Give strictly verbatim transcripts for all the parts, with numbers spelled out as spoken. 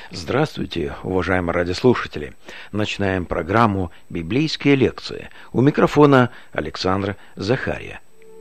Здравствуйте, уважаемые радиослушатели! Начинаем программу «Библейские лекции». У микрофона Александр Захария.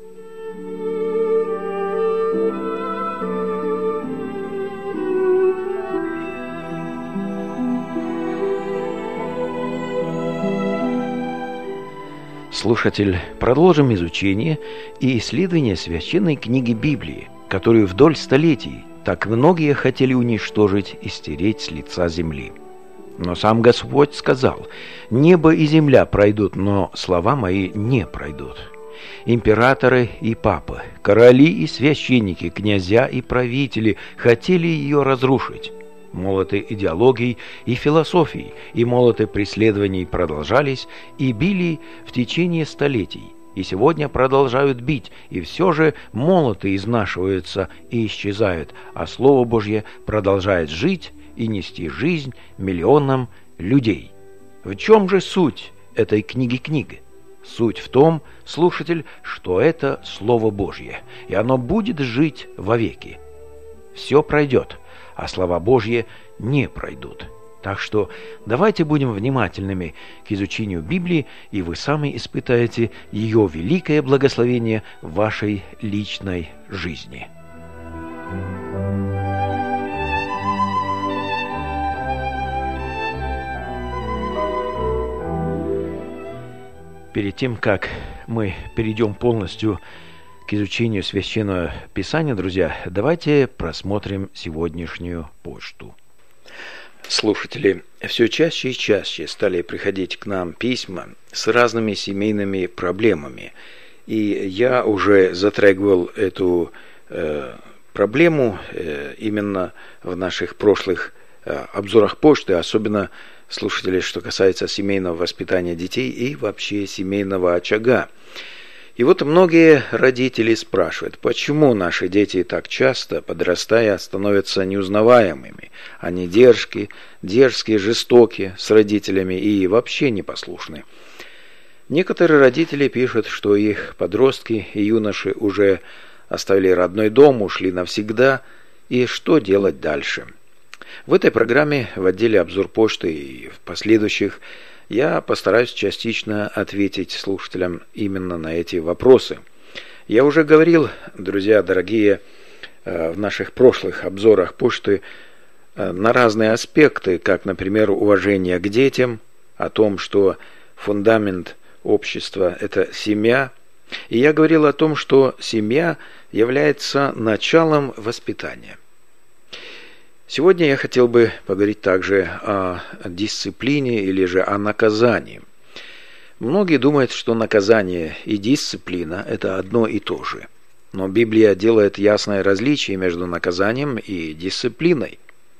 Слушатель, продолжим изучение и исследование священной книги Библии, которую вдоль столетий так многие хотели уничтожить и стереть с лица земли. Но сам Господь сказал: «Небо и земля пройдут, но слова мои не пройдут». Императоры и папы, короли и священники, князья и правители хотели ее разрушить. Молоты идеологий и философий и молоты преследований продолжались и били в течение столетий, и сегодня продолжают бить, и все же молоты изнашиваются и исчезают, а Слово Божье продолжает жить и нести жизнь миллионам людей. В чем же суть этой книги-книги? Суть в том, слушатель, что это Слово Божье, и оно будет жить вовеки. Все пройдет, а слова Божьи не пройдут. Так что давайте будем внимательными к изучению Библии, и вы сами испытаете ее великое благословение в вашей личной жизни. Перед тем, как мы перейдем полностью к изучению Священного Писания, друзья, давайте просмотрим сегодняшнюю почту. Слушатели, все чаще и чаще стали приходить к нам письма с разными семейными проблемами. И я уже затрагивал эту э, проблему э, именно в наших прошлых э, обзорах почты, особенно, слушатели, что касается семейного воспитания детей и вообще семейного очага. И вот многие родители спрашивают, почему наши дети так часто, подрастая, становятся неузнаваемыми. Они дерзкие, дерзкие, жестокие с родителями и вообще непослушны. Некоторые родители пишут, что их подростки и юноши уже оставили родной дом, ушли навсегда, и что делать дальше. В этой программе, в отделе «Обзор почты» и в последующих, я постараюсь частично ответить слушателям именно на эти вопросы. Я уже говорил, друзья дорогие, в наших прошлых обзорах почты на разные аспекты, как, например, уважение к детям, о том, что фундамент общества – это семья. И я говорил о том, что семья является началом воспитания. Сегодня я хотел бы поговорить также о дисциплине или же о наказании. Многие думают, что наказание и дисциплина – это одно и то же. Но Библия делает ясное различие между наказанием и дисциплиной.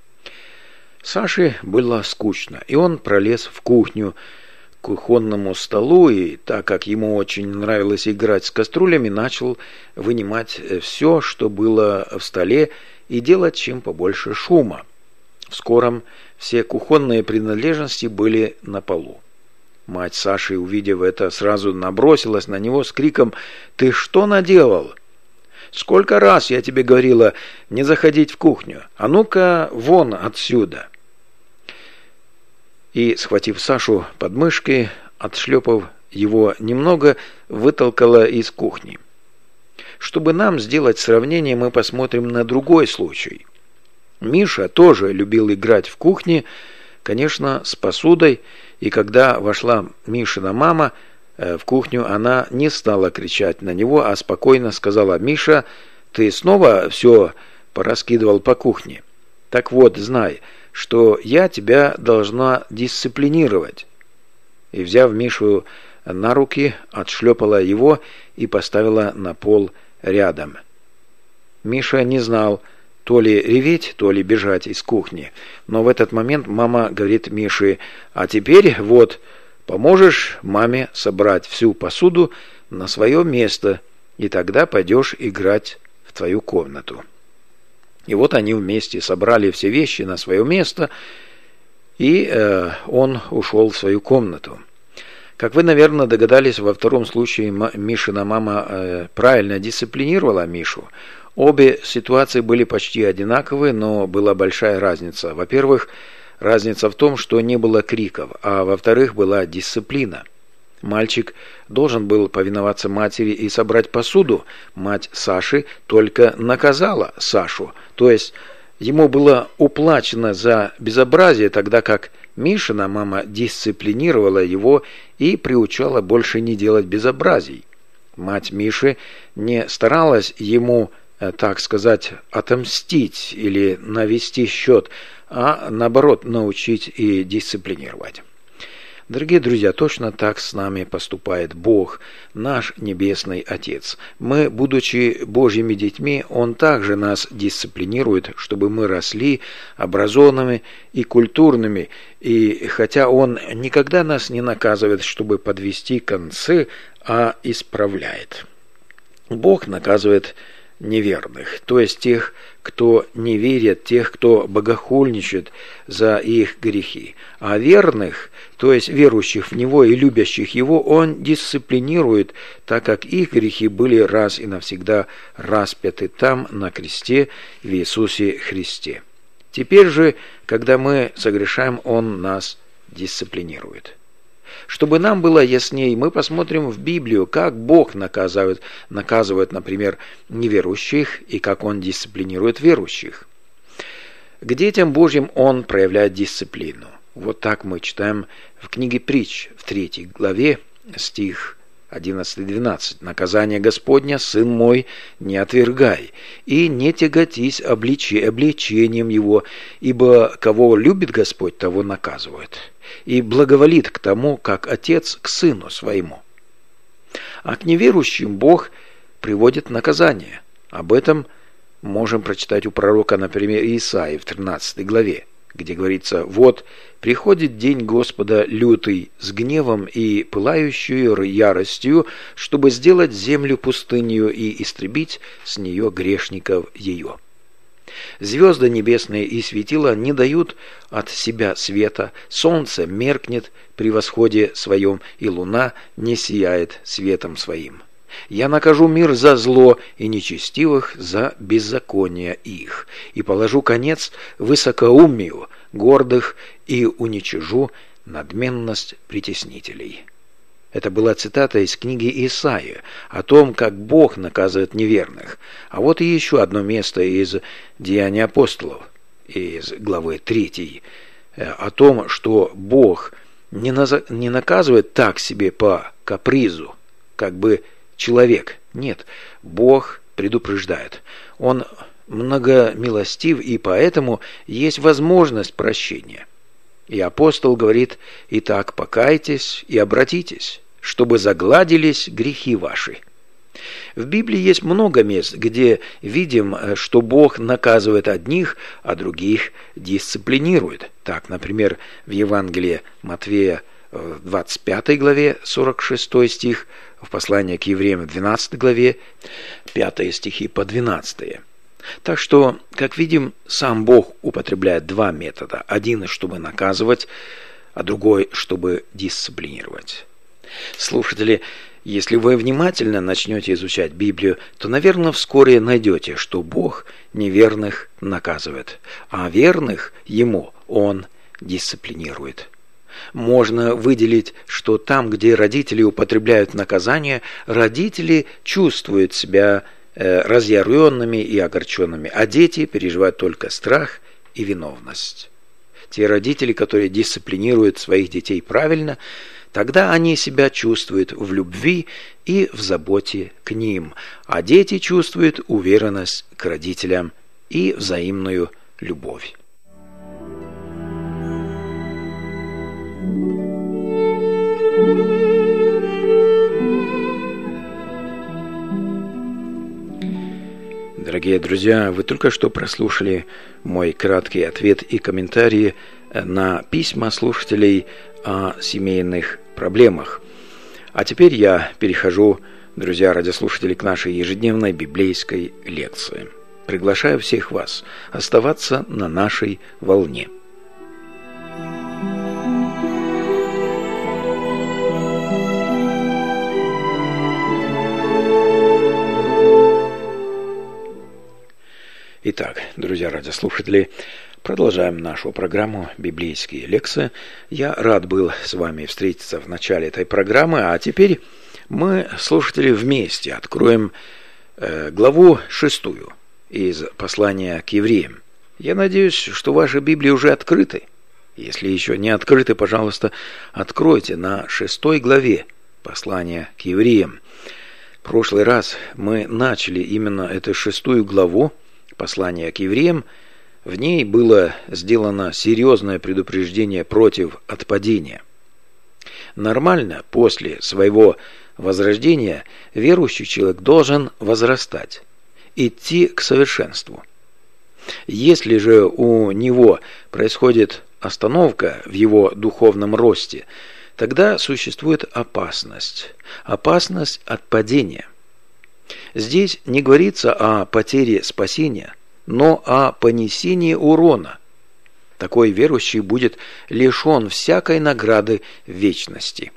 Саше было скучно, и он пролез в кухню к кухонному столу, и так как ему очень нравилось играть с кастрюлями, начал вынимать все, что было в столе, и делать чем побольше шума. В скором все кухонные принадлежности были на полу. Мать Саши, увидев это, сразу набросилась на него с криком: «Ты что наделал? Сколько раз я тебе говорила не заходить в кухню? А ну-ка вон отсюда!» И, схватив Сашу под мышки, отшлепав его немного, вытолкала из кухни. Чтобы нам сделать сравнение, мы посмотрим на другой случай. Миша тоже любил играть в кухне, конечно, с посудой, и когда вошла Мишина мама в кухню, она не стала кричать на него, а спокойно сказала: «Миша, ты снова все пораскидывал по кухне? Так вот, знай, что я тебя должна дисциплинировать». И, взяв Мишу на руки, отшлепала его и поставила на пол рядом. Миша не знал, то ли реветь, то ли бежать из кухни. Но в этот момент мама говорит Мише: «А теперь вот, поможешь маме собрать всю посуду на свое место, и тогда пойдешь играть в твою комнату». И вот они вместе собрали все вещи на свое место, и э, он ушел в свою комнату. Как вы, наверное, догадались, во втором случае Мишина мама э, правильно дисциплинировала Мишу. Обе ситуации были почти одинаковые, но была большая разница. Во-первых, разница в том, что не было криков, а во-вторых, была дисциплина. Мальчик должен был повиноваться матери и собрать посуду. Мать Саши только наказала Сашу, то есть ему было уплачено за безобразие, тогда как Мишина мама дисциплинировала его и приучала больше не делать безобразий. Мать Миши не старалась ему, так сказать, отомстить или навести счет, а наоборот научить и дисциплинировать. Дорогие друзья, точно так с нами поступает Бог, наш Небесный Отец. Мы, будучи Божьими детьми, Он также нас дисциплинирует, чтобы мы росли образованными и культурными. И хотя Он никогда нас не наказывает, чтобы подвести концы, а исправляет. Бог наказывает неверных, то есть тех, кто не верит, тех, кто богохульничает за их грехи. А верных, то есть верующих в Него и любящих Его, Он дисциплинирует, так как их грехи были раз и навсегда распяты там, на кресте, в Иисусе Христе. Теперь же, когда мы согрешаем, Он нас дисциплинирует. Чтобы нам было яснее, мы посмотрим в Библию, как Бог наказывает, наказывает, например, неверующих и как Он дисциплинирует верующих. К детям Божьим Он проявляет дисциплину. Вот так мы читаем в книге Притч, в третьей главе, стих одиннадцать-двенадцать. «Наказание Господня, сын мой, не отвергай, и не тяготись обличи, обличением его, ибо кого любит Господь, того наказывает, и благоволит к тому, как отец к сыну своему». А к неверующим Бог приводит наказание. Об этом можем прочитать у пророка, например, Исаии в тринадцатой главе, где говорится: «Вот приходит день Господа лютый с гневом и пылающую яростью, чтобы сделать землю пустынью и истребить с нее грешников ее». Звезды небесные и светила не дают от себя света, солнце меркнет при восходе своем, и луна не сияет светом своим. «Я накажу мир за зло и нечестивых за беззаконие их, и положу конец высокоумию гордых, и уничижу надменность притеснителей». Это была цитата из книги Исаии о том, как Бог наказывает неверных. А вот и еще одно место из Деяний апостолов, из главы третьей, о том, что Бог не, наза- не наказывает так себе по капризу, как бы человек. Нет, Бог предупреждает. Он многомилостив, и поэтому есть возможность прощения. И апостол говорит: «Итак, покайтесь и обратитесь, чтобы загладились грехи ваши». В Библии есть много мест, где видим, что Бог наказывает одних, а других дисциплинирует. Так, например, в Евангелии Матфея в двадцать пятой главе, сорок шестой стих, в послании к евреям в двенадцатой главе, пятые стихи по двенадцатые. Так что, как видим, сам Бог употребляет два метода. Один, чтобы наказывать, а другой, чтобы дисциплинировать. Слушатели, если вы внимательно начнете изучать Библию, то, наверное, вскоре найдете, что Бог неверных наказывает, а верных Ему Он дисциплинирует. Можно выделить, что там, где родители употребляют наказание, родители чувствуют себя разъяренными и огорченными, а дети переживают только страх и виновность. Те родители, которые дисциплинируют своих детей правильно, тогда они себя чувствуют в любви и в заботе к ним, а дети чувствуют уверенность к родителям и взаимную любовь. Дорогие друзья, вы только что прослушали мой краткий ответ и комментарии на письма слушателей о семейных проблемах. А теперь я перехожу, друзья радиослушатели, к нашей ежедневной библейской лекции. Приглашаю всех вас оставаться на нашей волне. Итак, друзья радиослушатели, продолжаем нашу программу «Библейские лекции». Я рад был с вами встретиться в начале этой программы, а теперь мы, слушатели, вместе откроем э, главу шестую из послания к евреям. Я надеюсь, что ваши Библии уже открыты. Если еще не открыты, пожалуйста, откройте на шестой главе послания к евреям. В прошлый раз мы начали именно эту шестую главу послания к евреям. В ней было сделано серьезное предупреждение против отпадения. Нормально после своего возрождения верующий человек должен возрастать, идти к совершенству. Если же у него происходит остановка в его духовном росте, тогда существует опасность, опасность от падения. Здесь не говорится о потере спасения, но о понесении урона. Такой верующий будет лишен всякой награды в вечности.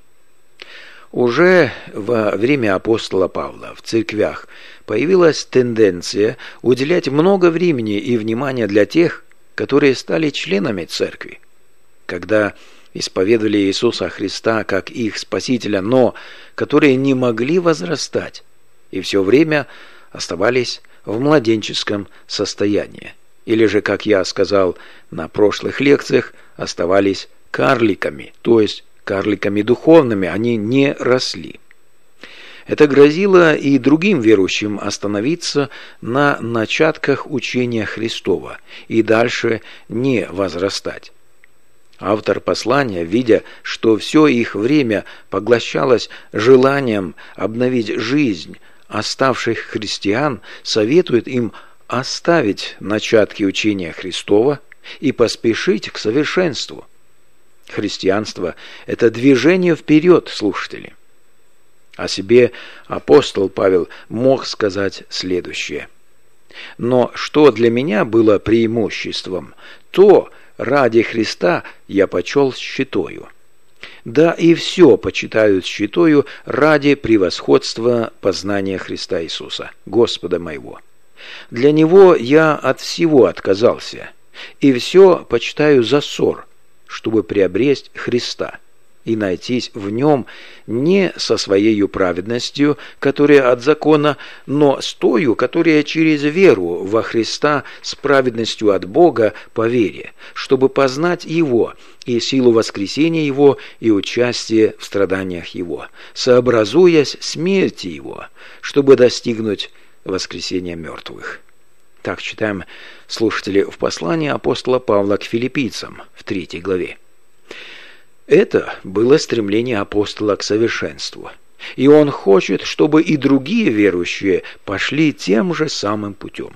Уже во время апостола Павла в церквях появилась тенденция уделять много времени и внимания для тех, которые стали членами церкви. Когда исповедовали Иисуса Христа как их Спасителя, но которые не могли возрастать и все время оставались в младенческом состоянии. Или же, как я сказал на прошлых лекциях, оставались карликами, то есть карликами духовными, они не росли. Это грозило и другим верующим остановиться на начатках учения Христова и дальше не возрастать. Автор послания, видя, что все их время поглощалось желанием обновить жизнь оставших христиан, советует им оставить начатки учения Христова и поспешить к совершенству. Христианство – это движение вперед, слушатели. О себе апостол Павел мог сказать следующее: «Но что для меня было преимуществом, то ради Христа я почел считаю. Да и все почитают считаю ради превосходства познания Христа Иисуса, Господа моего. Для Него я от всего отказался, и все почитаю за ссор, чтобы приобресть Христа и найтись в Нем не со своею праведностью, которая от закона, но с тою, которая через веру во Христа с праведностью от Бога по вере, чтобы познать Его и силу воскресения Его и участие в страданиях Его, сообразуясь смерти Его, чтобы достигнуть воскресения мертвых». Так читаем, слушатели, в послании апостола Павла к филиппийцам в третьей главе. Это было стремление апостола к совершенству, и он хочет, чтобы и другие верующие пошли тем же самым путем.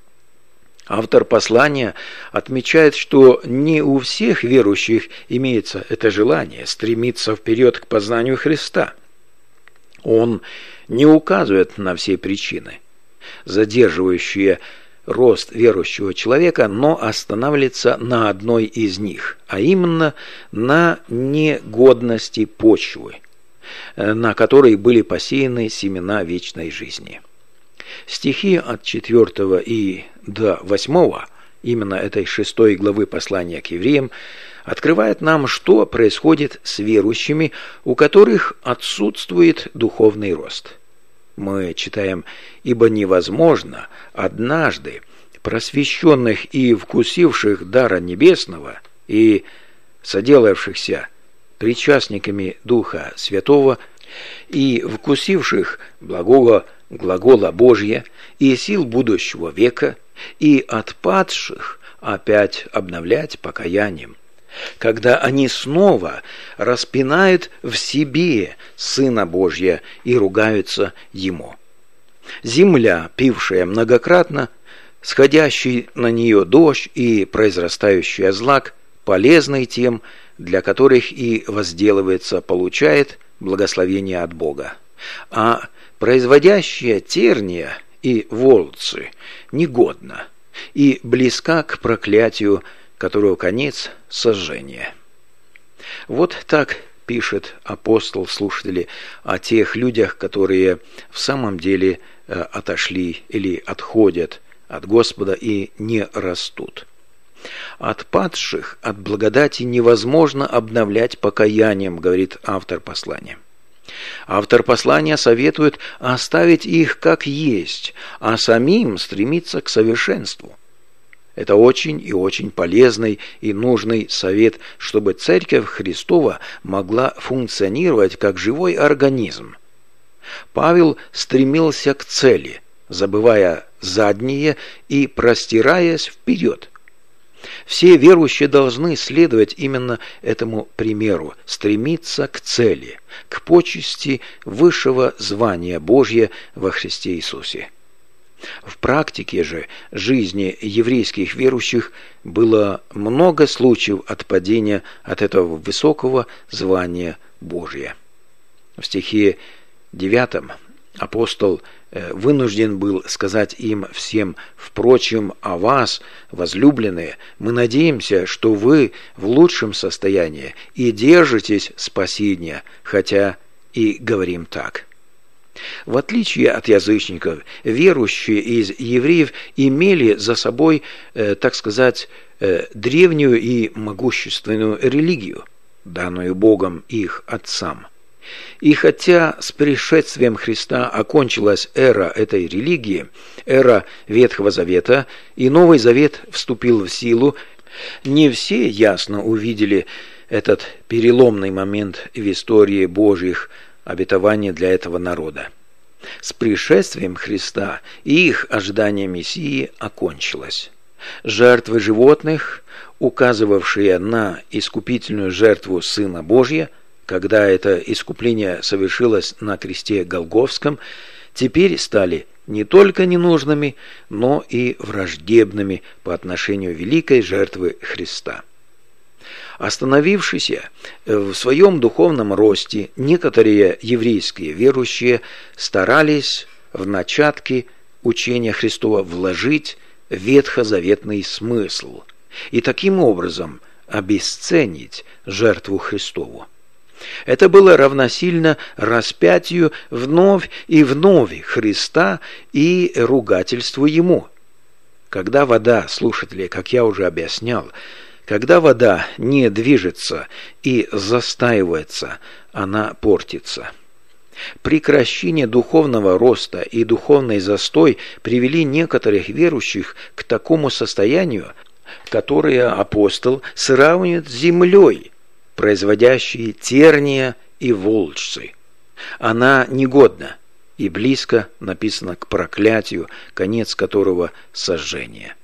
Автор послания отмечает, что не у всех верующих имеется это желание стремиться вперед к познанию Христа. Он не указывает на все причины, задерживающие рост верующего человека, но останавливается на одной из них, а именно на негодности почвы, на которой были посеяны семена вечной жизни. Стихи от четвёртого и до восьмого, именно этой шестой главы послания к евреям, открывают нам, что происходит с верующими, у которых отсутствует духовный рост. Мы читаем: «Ибо невозможно однажды просвещенных и вкусивших дара небесного и соделавшихся причастниками Духа Святого и вкусивших благого глагола Божия и сил будущего века и отпадших опять обновлять покаянием, когда они снова распинают в себе Сына Божия и ругаются Ему. Земля, пившая многократно, сходящий на нее дождь и произрастающий злак, полезный тем, для которых и возделывается, получает благословение от Бога. А производящая терния и волцы негодна и близка к проклятию, которого конец – сожжение». Вот так пишет апостол, слушатели, о тех людях, которые в самом деле отошли или отходят от Господа и не растут. От падших, от благодати невозможно обновлять покаянием, говорит автор послания. Автор послания советует оставить их как есть, а самим стремиться к совершенству. Это очень и очень полезный и нужный совет, чтобы Церковь Христова могла функционировать как живой организм. Павел стремился к цели, забывая заднее и простираясь вперед. Все верующие должны следовать именно этому примеру, стремиться к цели, к почести высшего звания Божия во Христе Иисусе. В практике же жизни еврейских верующих было много случаев отпадения от этого высокого звания Божия. В стихе девятом апостол вынужден был сказать им всем: «Впрочем, о вас, возлюбленные, мы надеемся, что вы в лучшем состоянии и держитесь спасения, хотя и говорим так». В отличие от язычников, верующие из евреев имели за собой, э, так сказать, э, древнюю и могущественную религию, данную Богом их отцам. И хотя с пришествием Христа окончилась эра этой религии, эра Ветхого Завета, и Новый Завет вступил в силу, не все ясно увидели этот переломный момент в истории Божьих обетований для этого народа. С пришествием Христа их ожидание Мессии окончилось. Жертвы животных, указывавшие на искупительную жертву Сына Божия, когда это искупление совершилось на кресте Голгофском, теперь стали не только ненужными, но и враждебными по отношению великой жертвы Христа. Остановившись в своем духовном росте, некоторые еврейские верующие старались в начатки учения Христова вложить ветхозаветный смысл и таким образом обесценить жертву Христову. Это было равносильно распятию вновь и вновь Христа и ругательству Ему. Когда вода, слушатели, как я уже объяснял, когда вода не движется и застаивается, она портится. Прекращение духовного роста и духовный застой привели некоторых верующих к такому состоянию, которое апостол сравнивает с землей, производящие терния и волчцы. Она негодна и близко написана к проклятию, конец которого сожжение.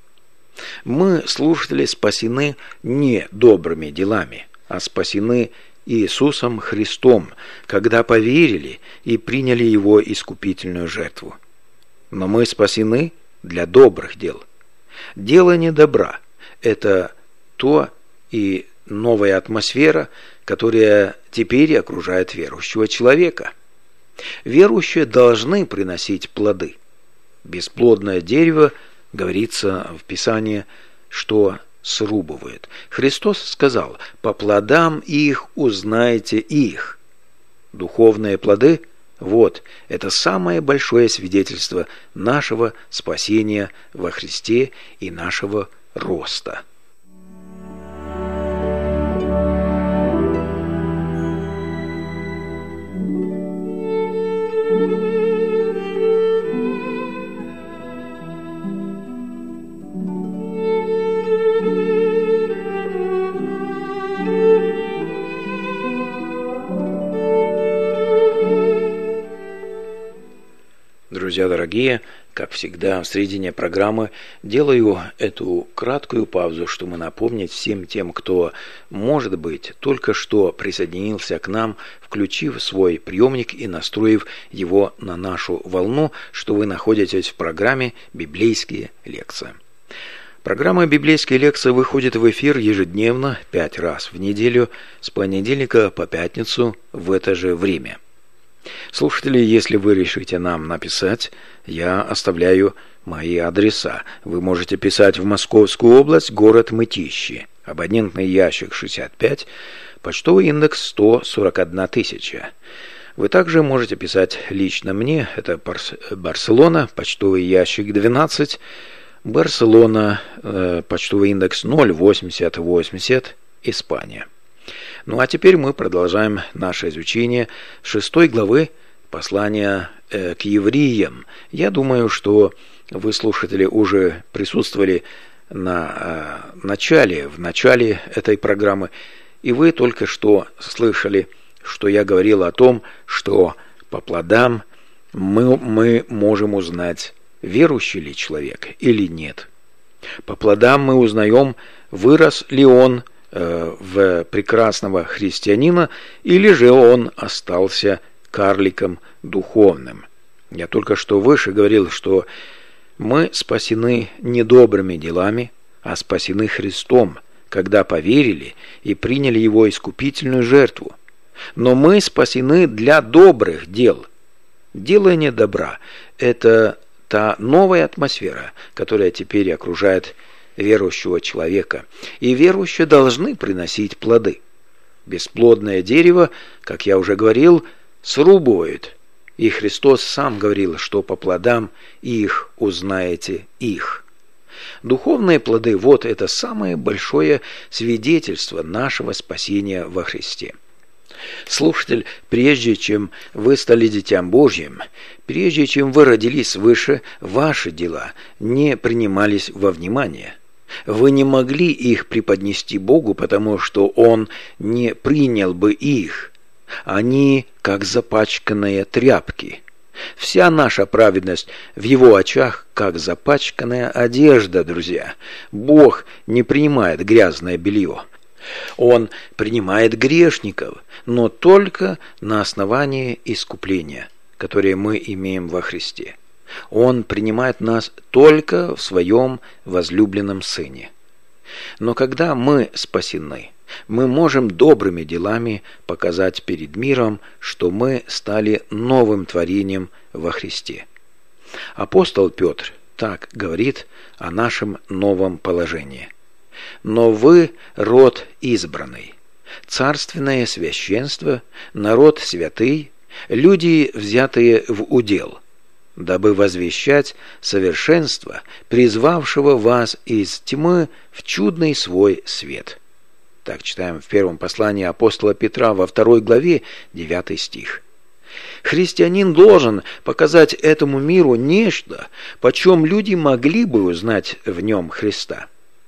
Мы, слушатели, спасены не добрыми делами, а спасены Иисусом Христом, когда поверили и приняли Его искупительную жертву. Но мы спасены для добрых дел. Делание добра – это то и новая атмосфера, которая теперь окружает верующего человека. Верующие должны приносить плоды. Бесплодное дерево, говорится в Писании, что срубывает. Христос сказал: «По плодам их узнаете их». Духовные плоды – вот, это самое большое свидетельство нашего спасения во Христе и нашего роста. Друзья дорогие, как всегда в середине программы делаю эту краткую паузу, чтобы напомнить всем тем, кто, может быть, только что присоединился к нам, включив свой приемник и настроив его на нашу волну, что вы находитесь в программе «Библейские лекции». Программа «Библейские лекции» выходит в эфир ежедневно, пять раз в неделю, с понедельника по пятницу в это же время. Слушатели, если вы решите нам написать, я оставляю мои адреса. Вы можете писать в Московскую область, город Мытищи, абонентный ящик шестьдесят пять, почтовый индекс сто сорок одна тысяча. Вы также можете писать лично мне, это Барселона, почтовый ящик двенадцать, Барселона, э, почтовый индекс ноль восемьдесят восемьдесят, Испания. Ну а теперь мы продолжаем наше изучение шестой главы послания э, к евреям. Я думаю, что вы, слушатели, уже присутствовали на э, начале, в начале этой программы, и вы только что слышали, что я говорил о том, что по плодам мы, мы можем узнать, верующий ли человек или нет. По плодам мы узнаем, вырос ли он э, в прекрасного христианина, или же он остался карликом духовным. Я только что выше говорил, что мы спасены не добрыми делами, а спасены Христом, когда поверили и приняли Его искупительную жертву. Но мы спасены для добрых дел. Делание добра – это та новая атмосфера, которая теперь окружает верующего человека, и верующие должны приносить плоды. Бесплодное дерево, как я уже говорил, срубывают, и Христос сам говорил, что по плодам их узнаете их. Духовные плоды – вот это самое большое свидетельство нашего спасения во Христе. Слушатель, прежде чем вы стали Детям Божьим, прежде чем вы родились свыше, ваши дела не принимались во внимание. Вы не могли их преподнести Богу, потому что Он не принял бы их. Они как запачканные тряпки. Вся наша праведность в Его очах, как запачканная одежда, друзья. Бог не принимает грязное белье. Он принимает грешников, но только на основании искупления, которое мы имеем во Христе. Он принимает нас только в Своем возлюбленном Сыне. Но когда мы спасены, мы можем добрыми делами показать перед миром, что мы стали новым творением во Христе. Апостол Петр так говорит о нашем новом положении. «Но вы род избранный, царственное священство, народ святый, люди, взятые в удел, дабы возвещать совершенство, призвавшего вас из тьмы в чудный свой свет». Так читаем в первом послании апостола Петра во второй главе, девятый стих. Христианин должен показать этому миру нечто, почем люди могли бы узнать в нем Христа.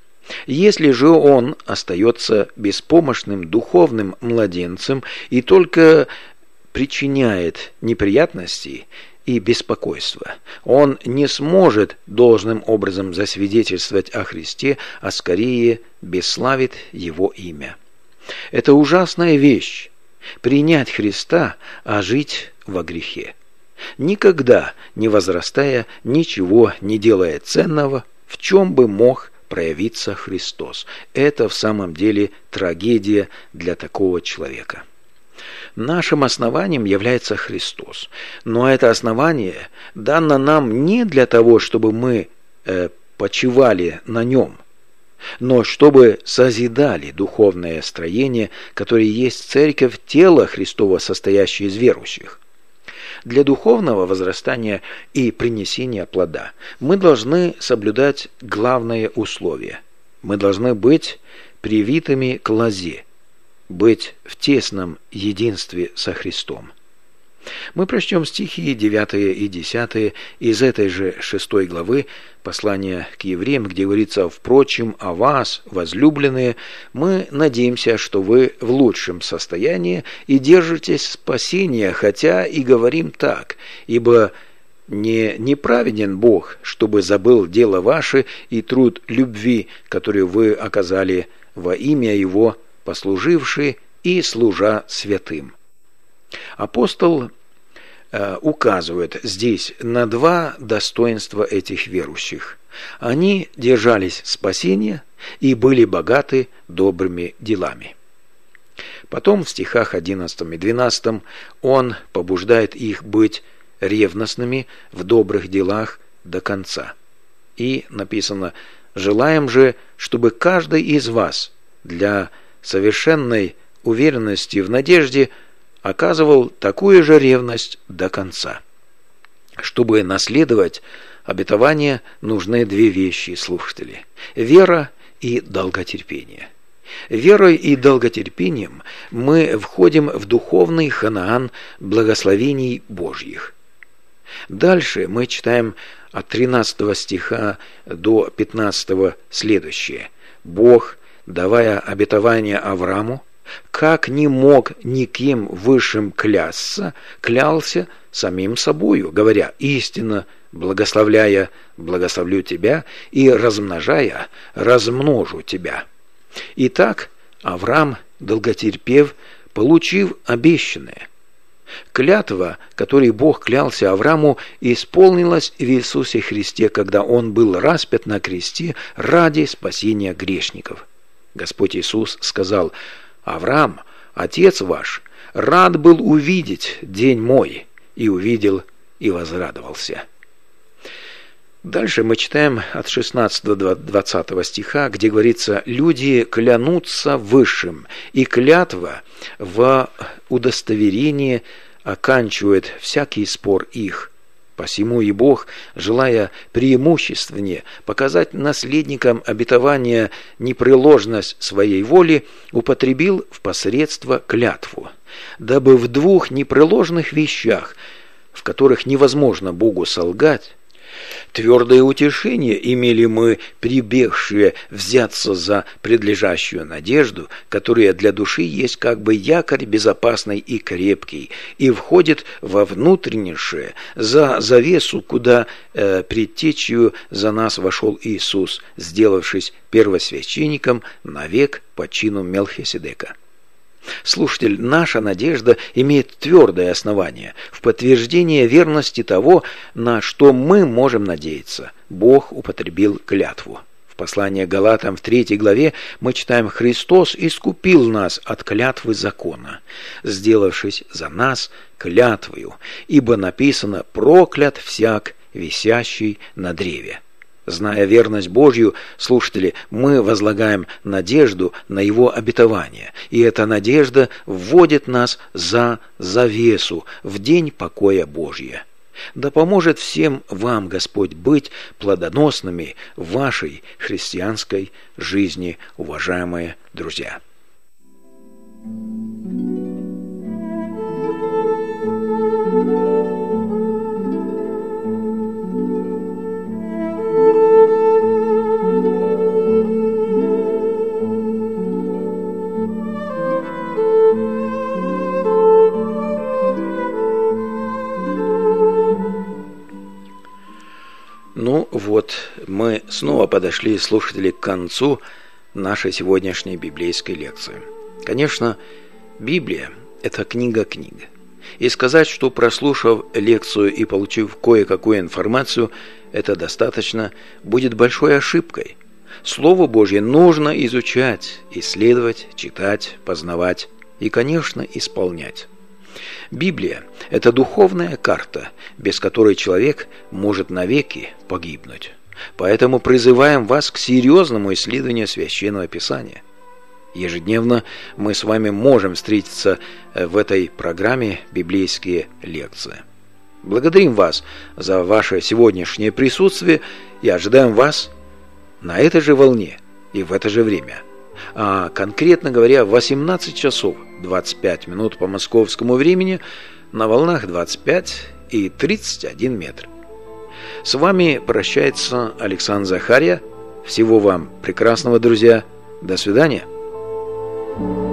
Если же он остается беспомощным духовным младенцем и только причиняет неприятности и беспокойство, он не сможет должным образом засвидетельствовать о Христе, а скорее бесславит Его имя. Это ужасная вещь – принять Христа, а жить во грехе. Никогда не возрастая, ничего не делая ценного, в чем бы мог проявиться Христос. Это в самом деле трагедия для такого человека. Нашим основанием является Христос. Но это основание дано нам не для того, чтобы мы э, почивали на нем, но чтобы созидали духовное строение, которое есть церковь, тело Христова, состоящее из верующих. Для духовного возрастания и принесения плода мы должны соблюдать главное условие. Мы должны быть привитыми к лозе, быть в тесном единстве со Христом. Мы прочтем стихи девятые и десятые из этой же шестой главы послания к евреям, где говорится: «Впрочем, о вас, возлюбленные, мы надеемся, что вы в лучшем состоянии и держитесь спасения, хотя и говорим так, ибо не неправеден Бог, чтобы забыл дело ваше и труд любви, который вы оказали во имя Его, послуживший и служа святым». Апостол э, указывает здесь на два достоинства этих верующих. Они держались спасения и были богаты добрыми делами. Потом в стихах одиннадцатом и двенадцатом он побуждает их быть ревностными в добрых делах до конца. И написано: «Желаем же, чтобы каждый из вас для совершенной уверенности в надежде оказывал такую же ревность до конца, чтобы наследовать обетования нужны две вещи, слушатели: вера и долготерпение. Верой и долготерпением мы входим в духовный Ханаан благословений Божьих. Дальше мы читаем от тринадцатого стиха до пятнадцатого следующее. Бог, давая обетование Аврааму, как не мог никем высшим клясться, клялся самим собою, говоря: истинно благословляя, благословлю тебя, и размножая, размножу тебя. Итак, Авраам, долготерпев, получив обещанное. Клятва, которой Бог клялся Аврааму, исполнилась в Иисусе Христе, когда Он был распят на кресте ради спасения грешников. Господь Иисус сказал: «Авраам, отец ваш, рад был увидеть день мой, и увидел, и возрадовался». Дальше мы читаем от шестнадцатого до двадцатого стиха, где говорится: «Люди клянутся высшим, и клятва во удостоверение оканчивает всякий спор их. Посему и Бог, желая преимущественнее показать наследникам обетования непреложность своей воли, употребил в посредство клятву, дабы в двух непреложных вещах, в которых невозможно Богу солгать, твердое утешение имели мы, прибегшие взяться за предлежащую надежду, которая для души есть как бы якорь безопасный и крепкий, и входит во внутреннейшее, за завесу, куда э, предтечью за нас вошел Иисус, сделавшись первосвященником навек по чину Мелхиседека». Слушатель, наша надежда имеет твердое основание в подтверждение верности того, на что мы можем надеяться. Бог употребил клятву. В послании к Галатам в третьей главе мы читаем: «Христос искупил нас от клятвы закона, сделавшись за нас клятвою, ибо написано: проклят всяк, висящий на древе». Зная верность Божью, слушатели, мы возлагаем надежду на Его обетование, и эта надежда вводит нас за завесу в день покоя Божия. Да поможет всем вам Господь быть плодоносными в вашей христианской жизни, уважаемые друзья. Ну вот, мы снова подошли, слушатели, к концу нашей сегодняшней библейской лекции. Конечно, Библия – это книга книг. И сказать, что прослушав лекцию и получив кое-какую информацию, это достаточно, будет большой ошибкой. Слово Божье нужно изучать, исследовать, читать, познавать и, конечно, исполнять. Библия – это духовная карта, без которой человек может навеки погибнуть. Поэтому призываем вас к серьезному исследованию Священного Писания. Ежедневно мы с вами можем встретиться в этой программе «Библейские лекции». Благодарим вас за ваше сегодняшнее присутствие и ожидаем вас на этой же волне и в это же время. А конкретно говоря, в восемнадцать часов двадцать пять минут по московскому времени на волнах двадцать пять и тридцать один метр. С вами прощается Александр Захарья. Всего вам прекрасного, друзья. До свидания.